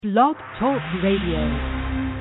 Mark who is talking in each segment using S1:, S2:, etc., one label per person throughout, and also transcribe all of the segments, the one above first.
S1: Blog Talk Radio.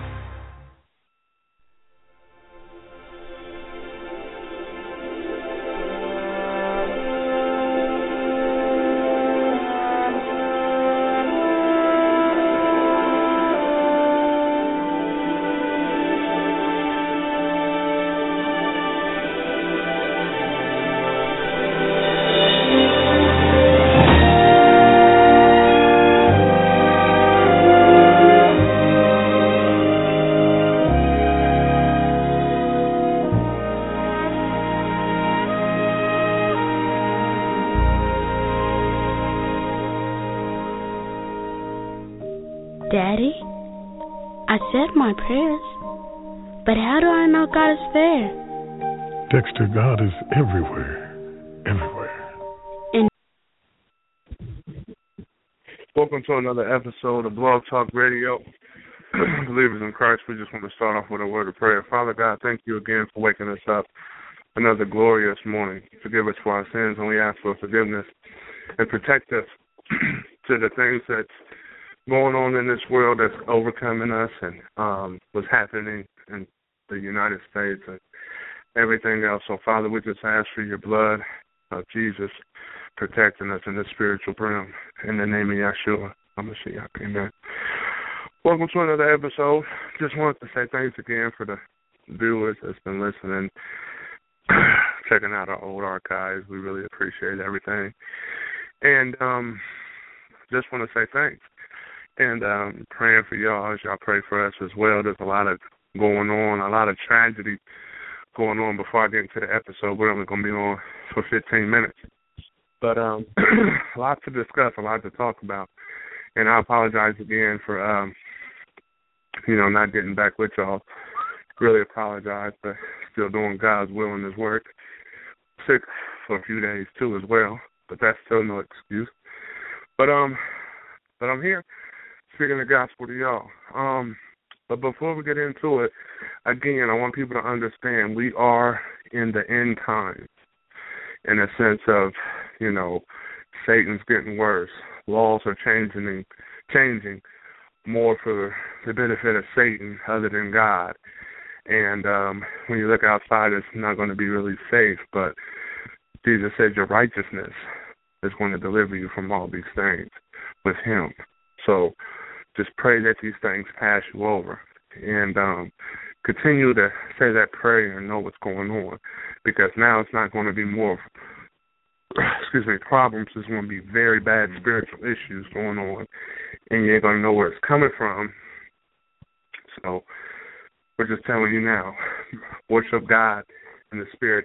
S2: Daddy, I said my prayers, but how do I know God is there?
S3: Dexter, God is everywhere. Everywhere.
S2: And
S4: welcome to another episode of Blog Talk Radio. Believers in Christ, we just want to start off with a word of prayer. Father God, thank you again for waking us up another glorious morning. Forgive us for our sins, and we ask for forgiveness and protect us to the things that's going on in this world that's overcoming us and what's happening in the United States and everything else. So, Father, we just ask for your blood of Jesus protecting us in the spiritual realm. In the name of Yeshua, HaMashiach, amen. Welcome to another episode. Just wanted to say thanks again for the viewers that's been listening, checking out our old archives. We really appreciate everything. And just want to say thanks. And praying for y'all as y'all pray for us as well. There's a lot of going on, a lot of tragedy going on. Before I get into the episode, we're only going to be on for 15 minutes. But a lot to discuss, a lot to talk about. And I apologize again for, not getting back with y'all. Really apologize, but still doing God's will and His work. Sick for a few days, too, as well. But that's still no excuse. But I'm here. Speaking the gospel to y'all. But before we get into it, again, I want people to understand we are in the end times in a sense of, Satan's getting worse. Laws are changing more for the benefit of Satan other than God. And when you look outside, it's not going to be really safe. But Jesus said your righteousness is going to deliver you from all these things with Him. So just pray that these things pass you over and continue to say that prayer and know what's going on, because now it's not going to be more, problems. There's going to be very bad spiritual issues going on, and you ain't going to know where it's coming from. So we're just telling you now, worship God in the spirit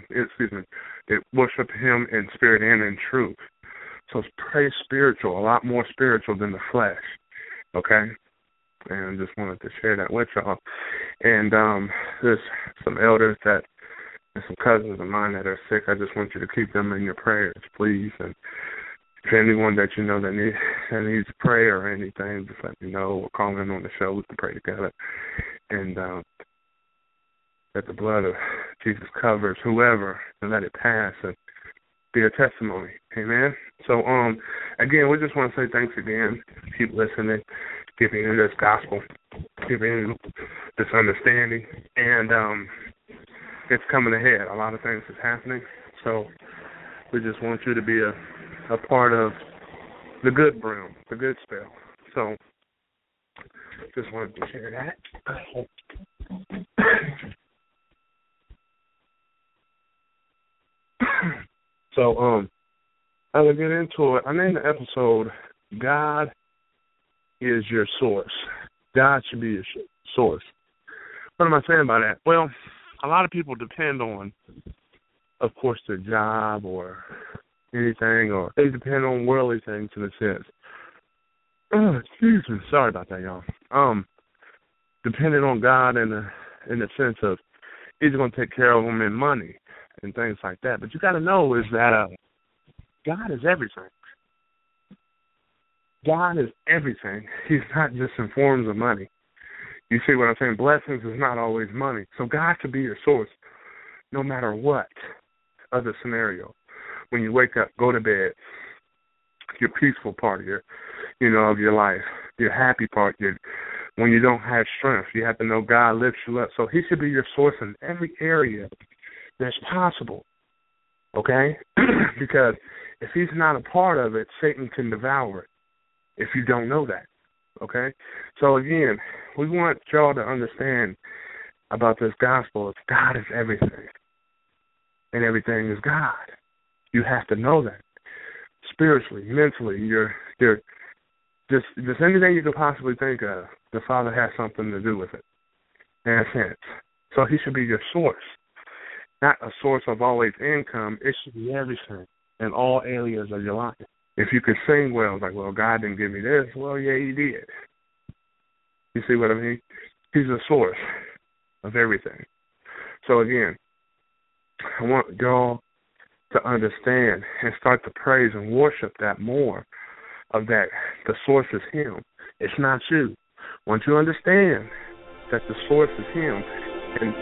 S4: worship Him in spirit and in truth. So pray spiritual, a lot more spiritual than the flesh. Okay? And I just wanted to share that with y'all. And there's some elders and some cousins of mine that are sick. I just want you to keep them in your prayers, please. And if anyone that you know that needs prayer or anything, just let me know or call in on the show. We can pray together. And that the blood of Jesus covers whoever and let it pass and be a testimony. Amen. So, again, we just want to say thanks again. Keep listening, giving you this gospel, giving you this understanding, and it's coming ahead. A lot of things is happening. So we just want you to be a part of the good realm, the good spell. So just wanted to share that. So, as I get into it, I named the episode, God is your source. God should be your source. What am I saying by that? Well, a lot of people depend on, of course, their job or anything, or they depend on worldly things in a sense. Excuse me. Sorry about that, y'all. Depending on God in the sense of He's going to take care of them in money and things like that. But you got to know is that God is everything. God is everything. He's not just in forms of money. You see what I'm saying? Blessings is not always money. So God could be your source no matter what other scenario. When you wake up, go to bed, your peaceful part of your life. your happy part, when you don't have strength. You have to know God lifts you up. So he should be your source in every area that's possible, okay? Because if he's not a part of it, Satan can devour it if you don't know that, okay? So, again, we want y'all to understand about this gospel is God is everything, and everything is God. You have to know that. Spiritually, mentally, you're just anything you could possibly think of, the Father has something to do with it, in a sense. So he should be your source, not a source of always income. It should be everything in all areas of your life. If you could sing well, it's like, well, God didn't give me this. Well, yeah, he did. You see what I mean? He's the source of everything. So, again, I want y'all to understand and start to praise and worship that more of that. The source is him. It's not you. Once you understand that the source is him, and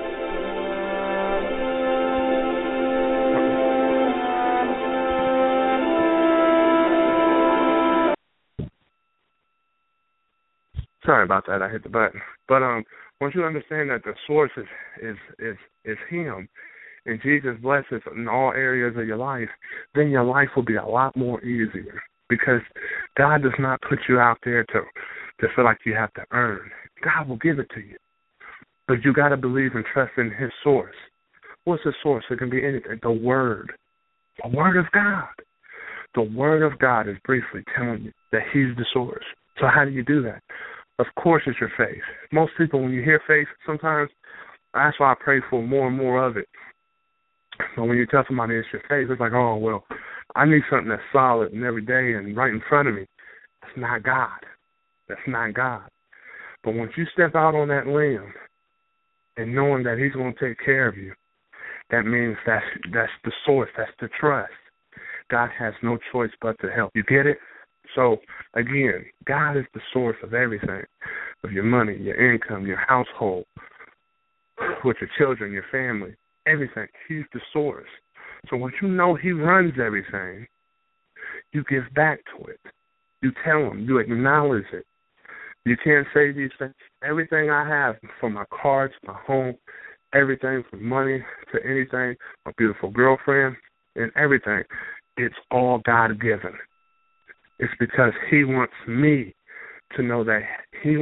S4: sorry about that, I hit the button. But once you understand that the source is him, and Jesus blesses in all areas of your life, then your life will be a lot more easier, because God does not put you out there to feel like you have to earn. God will give it to you. But you got to believe and trust in his source. What's the source? It can be anything. The Word. The Word of God. The Word of God is briefly telling you that he's the source. So how do you do that? Of course it's your faith. Most people, when you hear faith, sometimes that's why I pray for more and more of it. But when you tell somebody it's your faith, it's like, oh, well, I need something that's solid and every day and right in front of me. That's not God. That's not God. But once you step out on that limb and knowing that he's going to take care of you, that means that's the source, that's the trust. God has no choice but to help. You get it? So, again, God is the source of everything, of your money, your income, your household, with your children, your family, everything. He's the source. So once you know he runs everything, you give back to it. You tell him. You acknowledge it. You can't say these things. Everything I have, from my car to my home, everything from money to anything, my beautiful girlfriend and everything, it's all God-given. It's because he wants me to know that he's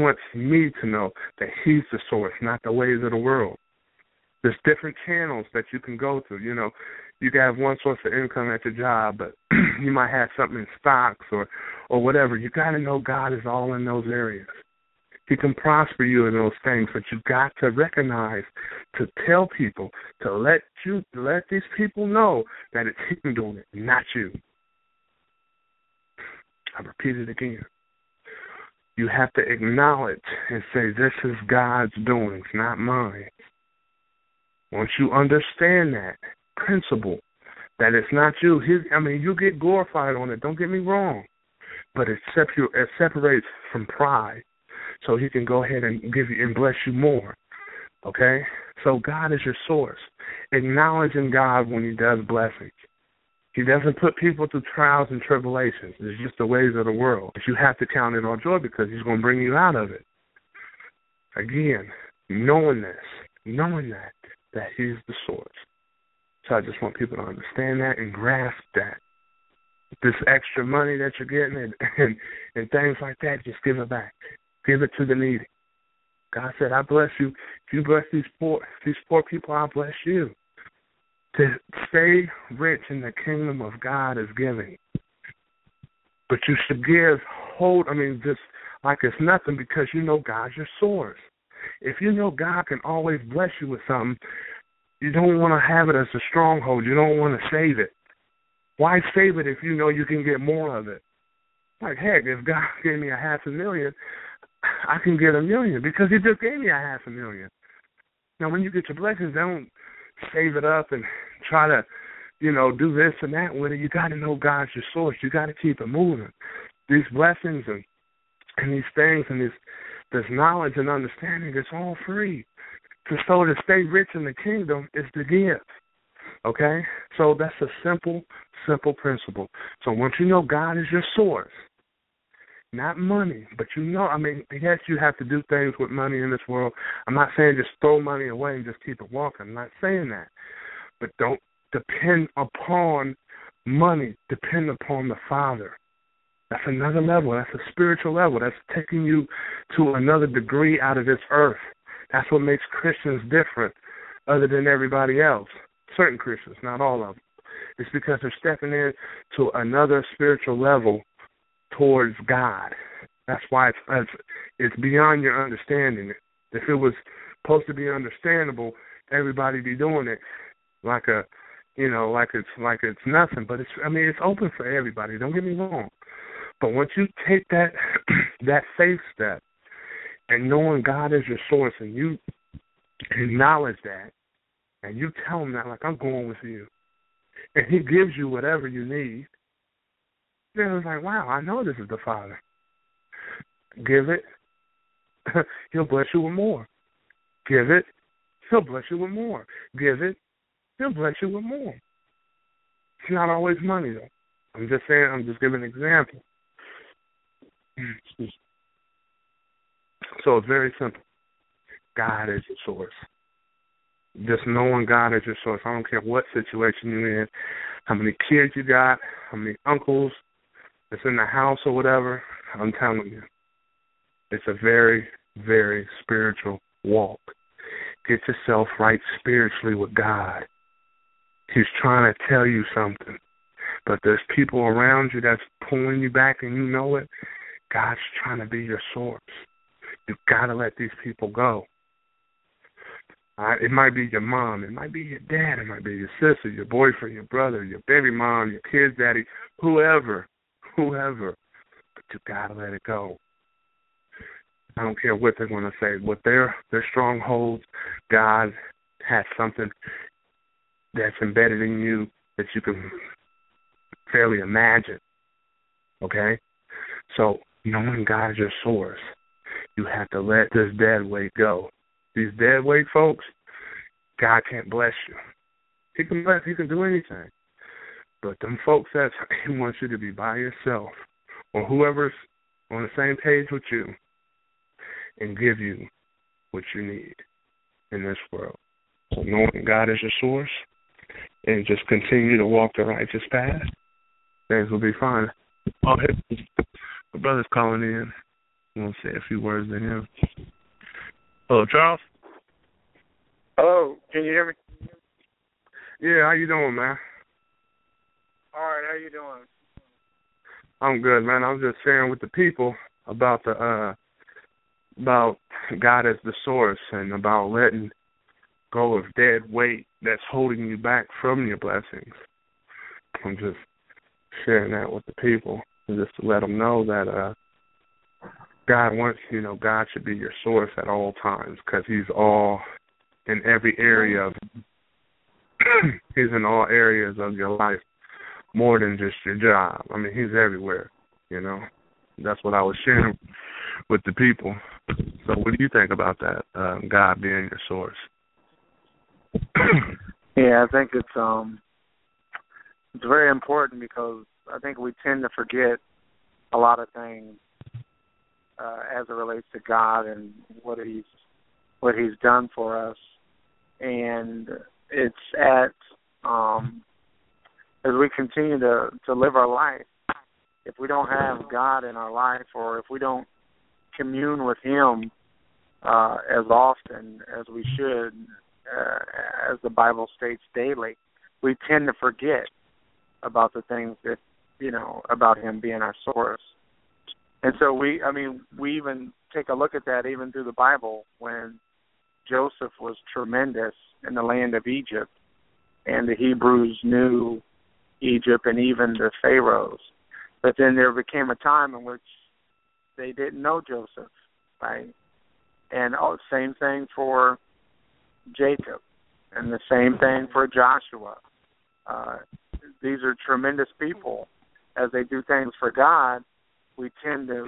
S4: the source, not the ways of the world. There's different channels that you can go through. You know, you can have one source of income at your job, but you might have something in stocks or whatever. You got to know God is all in those areas. He can prosper you in those things, but you got to recognize, to tell people, to let these people know that it's him doing it, not you. I repeat it again. You have to acknowledge and say, this is God's doings, not mine. Once you understand that principle, that it's not you, you get glorified on it, don't get me wrong, but it separates from pride, so he can go ahead and give you and bless you more, okay? So God is your source. Acknowledging God when he does blessings. He doesn't put people through trials and tribulations. It's just the ways of the world. But you have to count it all joy because he's going to bring you out of it. Again, knowing that he's the source. So I just want people to understand that and grasp that. This extra money that you're getting and things like that, just give it back. Give it to the needy. God said, I bless you. If you bless these poor people, I'll bless you. To stay rich in the kingdom of God is giving. But you should just like it's nothing, because you know God's your source. If you know God can always bless you with something, you don't want to have it as a stronghold. You don't want to save it. Why save it if you know you can get more of it? Like, heck, if God gave me $500,000, I can get $1 million because he just gave me $500,000. Now, when you get your blessings, don't save it up and try to, do this and that with it. You got to know God's your source. You got to keep it moving. These blessings and these things and this knowledge and understanding, it's all free. So to stay rich in the kingdom is to give. Okay? So that's a simple principle. So once you know God is your source, not money, but I mean, yes, you have to do things with money in this world. I'm not saying just throw money away and just keep it walking. I'm not saying that. But don't depend upon money. Depend upon the Father. That's another level. That's a spiritual level. That's taking you to another degree out of this earth. That's what makes Christians different other than everybody else. Certain Christians, not all of them. It's because they're stepping in to another spiritual level towards God. That's why it's beyond your understanding. If it was supposed to be understandable, everybody be doing it like it's nothing. But it's open for everybody. Don't get me wrong. But once you take that faith step and knowing God is your source, and you acknowledge that, and you tell him that, like, I'm going with you, and he gives you whatever you need, then it's like, wow, I know this is the Father. Give it, he'll bless you with more. Give it, he'll bless you with more. Give it, he'll bless you with more. It's not always money, though. I'm just giving an example. So it's very simple. God is your source. Just knowing God is your source. I don't care what situation you're in, how many kids you got, how many uncles that's in the house or whatever. I'm telling you, it's a very, very spiritual walk. Get yourself right spiritually with God. He's trying to tell you something, but there's people around you that's pulling you back, and you know it. God's trying to be your source. You've got to let these people go. It might be your mom. It might be your dad. It might be your sister, your boyfriend, your brother, your baby mom, your kid's daddy, whoever. But you got to let it go. I don't care what they're going to say. What their strongholds, God has something that's embedded in you that you can fairly imagine. Okay? So, knowing God is your source, you have to let this dead weight go. These dead weight folks, God can't bless you. He can bless, he can do anything. But them folks that he wants you to be by yourself, or whoever's on the same page with you, and give you what you need in this world. So knowing God is your source, and just continue to walk the righteous path, things will be fine. Oh, hey, my brother's calling in. I'm going to say a few words to him. Hello, Charles?
S5: Hello, can you hear me?
S4: Yeah, how you doing, man?
S5: All right, how you doing?
S4: I'm good, man. I'm just sharing with the people about about God as the source, and about letting go of dead weight that's holding you back from your blessings. I'm just sharing that with the people, and just to let them know that God wants, God should be your source at all times, because he's all in every area of he's in all areas of your life, more than just your job. I mean, he's everywhere, That's what I was sharing with the people. So what do you think about that, God being your source?
S5: Yeah, I think it's very important, because I think we tend to forget a lot of things as it relates to God and what he's done for us. And it's as we continue to live our life, if we don't have God in our life, or if we don't commune with him as often as we should, as the Bible states daily, we tend to forget about the things that, about him being our source. And so we even take a look at that even through the Bible, when Joseph was tremendous in the land of Egypt, and the Hebrews knew Egypt and even the Pharaohs. But then there became a time in which they didn't know Joseph, right? And same thing for Jacob, and the same thing for Joshua. These are tremendous people. As they do things for God, we tend to,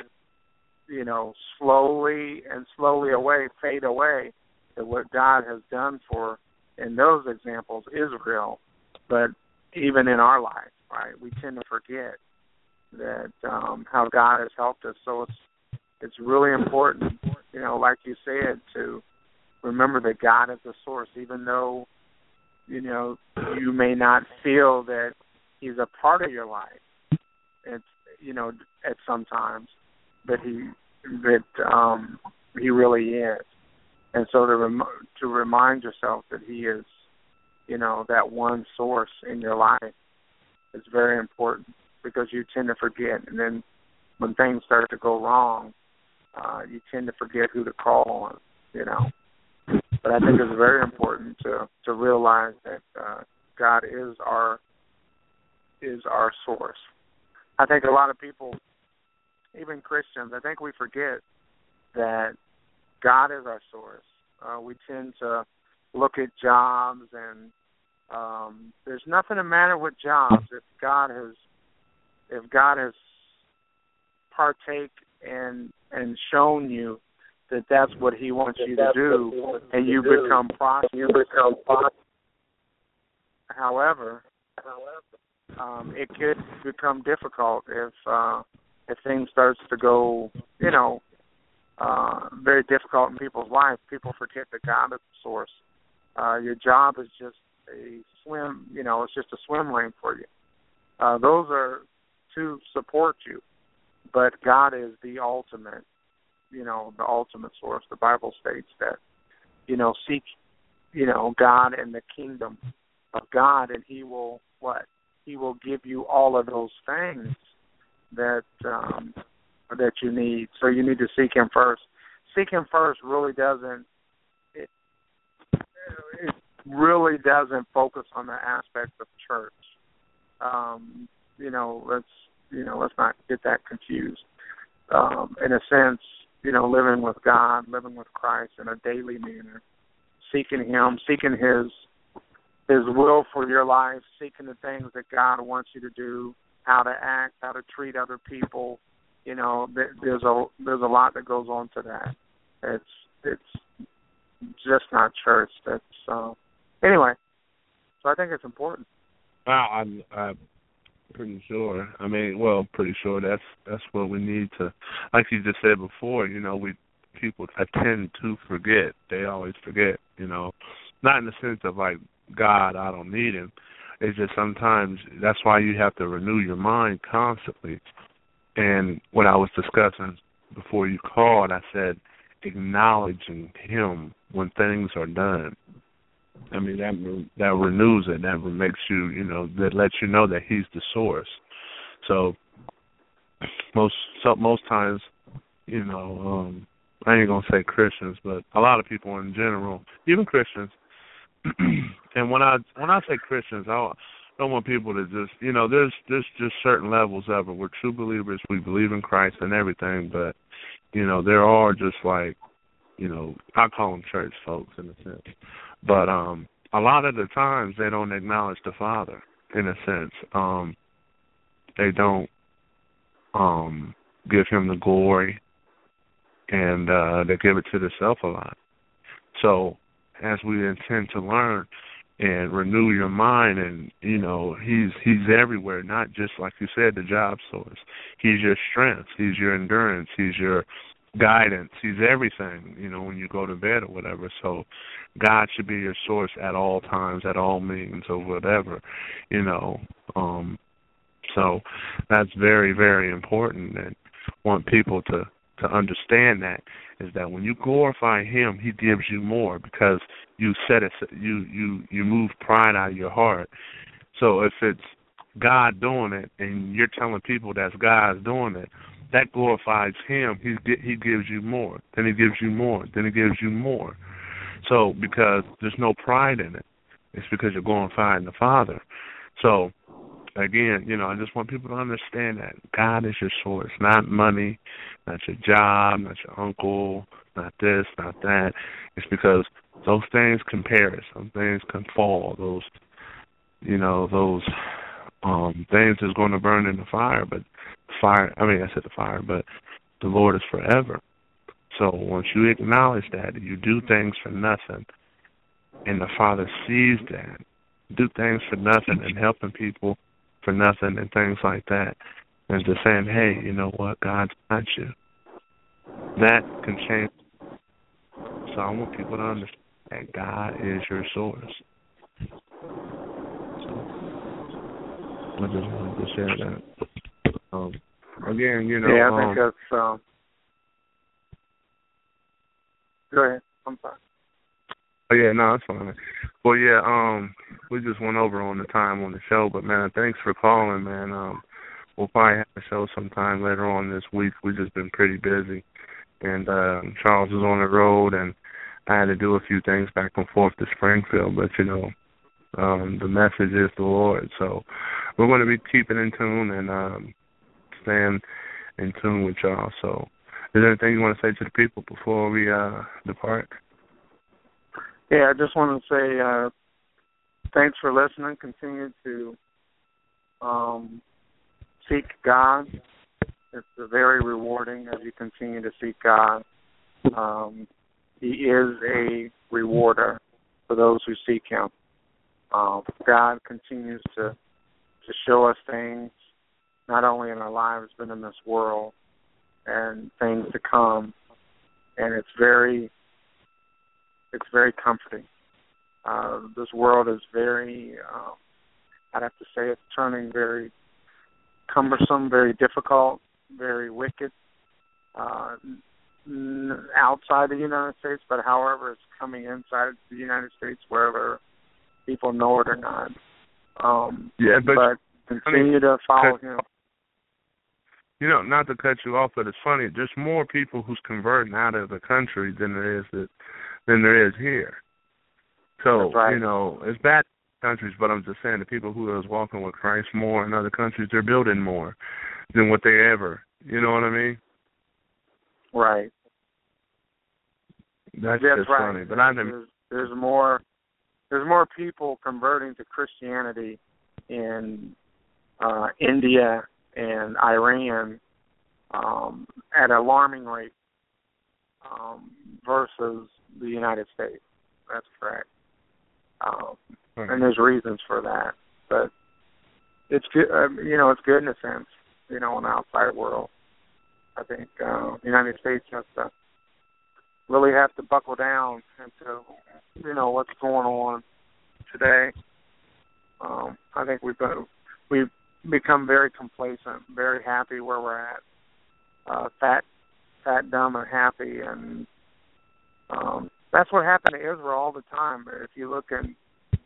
S5: slowly fade away to what God has done for, in those examples, Israel. But even in our life, right, we tend to forget how God has helped us. So it's really important, like you said, to remember that God is the source, even though you may not feel that He's a part of your life. It's at some times, but He really is. And so to remind yourself that He is, that one source in your life is very important, because you tend to forget. And then when things start to go wrong, you tend to forget who to call on, But I think it's very important to realize that God is our source. I think a lot of people, even Christians, I think we forget that God is our source. We tend to look at jobs, and there's nothing the matter with jobs if God has partake and shown you that that's what He wants you to do, and you become prosperous. However, it could become difficult if things starts to go, very difficult in people's lives. People forget that God is the source. Your job is just a swim, it's just a swim lane for you. Those are to support you, but God is the ultimate, the ultimate source. The Bible states that, seek, God and the kingdom of God, and He will what? He will give you all of those things that you need. So you need to seek Him first. Seek Him first really doesn't. It really doesn't focus on the aspect of church. Let's not get that confused. In a sense, living with God, living with Christ in a daily manner, seeking Him, seeking His will for your life, seeking the things that God wants you to do, how to act, how to treat other people. There's a lot that goes on to that. It's just not church. That's anyway. So I think it's important.
S4: Well, I'm pretty sure. Pretty sure that's what we need to. Like you just said before, people tend to forget. They always forget. Not in the sense of like, God, I don't need Him. It's just sometimes that's why you have to renew your mind constantly. And what I was discussing before you called, I said acknowledging Him when things are done. That renews it. That makes you, that lets you know that He's the source. So most times, I ain't gonna say Christians, but a lot of people in general, even Christians. And when I say Christians, I don't want people to just, there's just certain levels of it. We're true believers. We believe in Christ and everything, but, there are just like, I call them church folks in a sense. But a lot of the times they don't acknowledge the Father in a sense. They don't give Him the glory, and they give it to themselves a lot. So as we intend to learn and renew your mind, and He's everywhere, not just like you said, the job source. He's your strength, He's your endurance, He's your guidance, He's everything, when you go to bed or whatever. So God should be your source at all times, at all means, or whatever, so that's very, very important, and want people to understand that, is that when you glorify Him, He gives you more, because you you move pride out of your heart. So if it's God doing it and you're telling people that's God's doing it, that glorifies Him. He gives you more. Then He gives you more. Then He gives you more. So because there's no pride in it, it's because you're glorifying the Father. So again, I just want people to understand that God is your source, not money, not your job, not your uncle, not this, not that. It's because those things can perish, some things can fall. Those things is going to burn in the fire, but the Lord is forever. So once you acknowledge that, you do things for nothing, and the Father sees that, do things for nothing and helping people for nothing and things like that, and just saying, hey, you know what, God's got you. That can change. So I want people to understand that God is your source. So I just wanted to share that. Again, you know.
S5: Yeah, I think that's. Go ahead. I'm sorry.
S4: Oh yeah, no, that's fine. Well, yeah, we just went over on the time on the show, but man, thanks for calling, man. We'll probably have a show sometime later on this week. We've just been pretty busy, and Charles is on the road, and I had to do a few things back and forth to Springfield, but you know, the message is the Lord, so we're going to be keeping in tune and staying in tune with y'all. So, is there anything you want to say to the people before we depart?
S5: Yeah, I just want to say thanks for listening. Continue to seek God. It's very rewarding as you continue to seek God. He is a rewarder for those who seek Him. God continues to show us things, not only in our lives, but in this world, and things to come. And it's very comforting. This world is very, I'd have to say it's turning very cumbersome, very difficult, very wicked outside the United States, but however it's coming inside the United States, whether people know it or not. But continue to follow Him.
S4: You know, not to cut you off, but it's funny. There's more people who's converting out of the country than there is here. So,
S5: right.
S4: You know, it's bad in countries, but I'm just saying the people who are walking with Christ more in other countries, they're building more than what they ever. You know what I mean?
S5: Right.
S4: That's just
S5: right.
S4: funny. But
S5: there's more people converting to Christianity in India and Iran at an alarming rate versus the United States. That's correct. And there's reasons for that, but it's good. It's good in a sense. You know, in the outside world, I think the United States has to really have to buckle down into what's going on today. I think we've become very complacent, very happy where we're at, fat, dumb, and happy, and that's what happened to Israel all the time. If you look in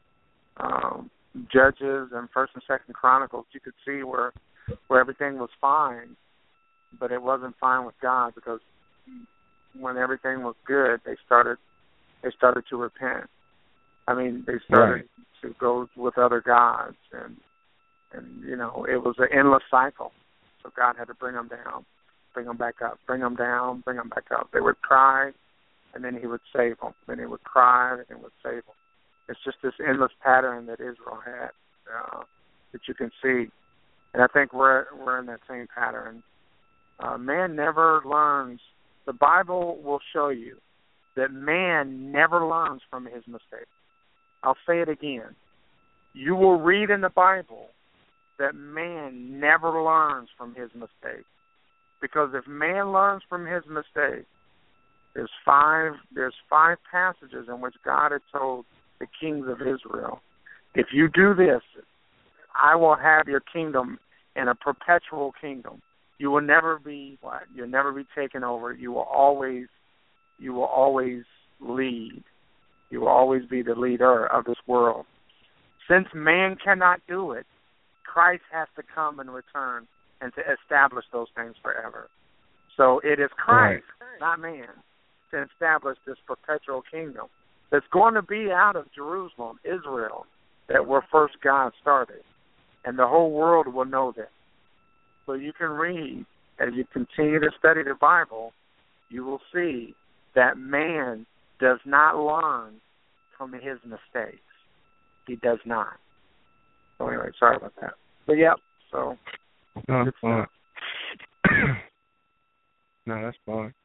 S5: Judges and First and Second Chronicles, you could see where everything was fine, but it wasn't fine with God, because when everything was good, they started to repent. I mean, they started to go with other gods, and it was an endless cycle. So God had to bring them down, bring them back up, bring them down, bring them back up. They would cry, and then He would save them. Then He would cry, and He would save them. It's just this endless pattern that Israel had that you can see, and I think we're in that same pattern. Man never learns. The Bible will show you that man never learns from his mistakes. I'll say it again. You will read in the Bible that man never learns from his mistakes. Because if man learns from his mistakes, there's five passages in which God had told the kings of Israel, if you do this, I will have your kingdom in a perpetual kingdom. You will never be You'll never be taken over. You will always lead. You will always be the leader of this world. Since man cannot do it, Christ has to come and return and to establish those things forever. So it is Christ, not man, to establish this perpetual kingdom that's going to be out of Jerusalem, Israel, that where first God started. And the whole world will know this. So you can read, as you continue to study the Bible, you will see that man does not learn from his mistakes. He does not. So anyway, sorry about that. But yeah, so
S4: no, that's fine. No, that's fine.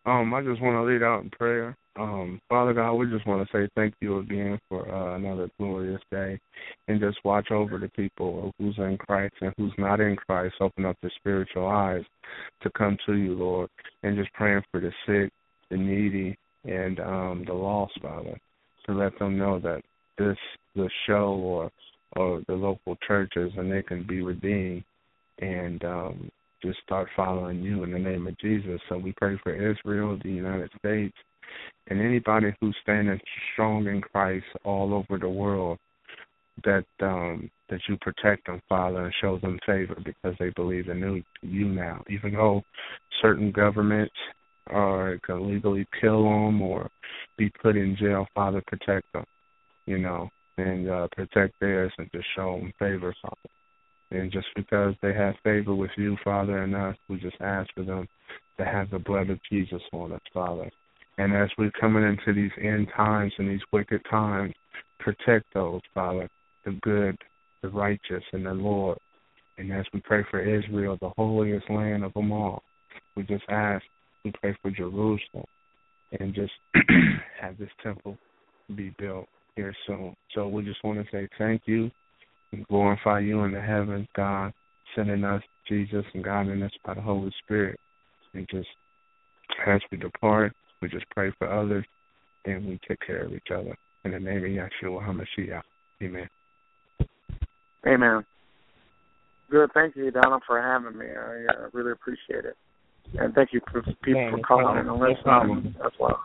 S4: I just want to lead out in prayer. Father God, we just want to say thank you again for another glorious day, and just watch over the people who's in Christ and who's not in Christ. Open up their spiritual eyes to come to you, Lord, and just praying for the sick, the needy, and the lost, Father, to let them know that the show or the local churches, and they can be redeemed and just start following you in the name of Jesus. So we pray for Israel, the United States, and anybody who's standing strong in Christ all over the world, that you protect them, Father, and show them favor because they believe in you now. Even though certain governments can legally kill them or be put in jail, Father, protect them, and protect theirs and just show them favor, Father. And just because they have favor with you, Father, and us, we just ask for them to have the blood of Jesus on us, Father. And as we're coming into these end times and these wicked times, protect those, Father, the good, the righteous, and the Lord. And as we pray for Israel, the holiest land of them all, we pray for Jerusalem and just have this temple be built here soon. So we just want to say thank you and glorify you in the heavens, God, sending us Jesus and guiding us by the Holy Spirit. And just as we depart, we just pray for others and we take care of each other. In the name of Yeshua HaMashiach. Amen.
S5: Amen. Good. Thank you, Donna, for having me. I really appreciate it. And thank you for people for calling and listening as well.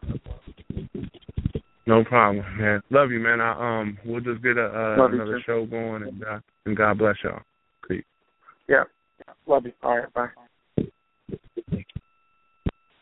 S4: No problem, man. Love you, man. We'll just get another show going, and God bless y'all. Peace.
S5: Yeah. Love you. All right. Bye.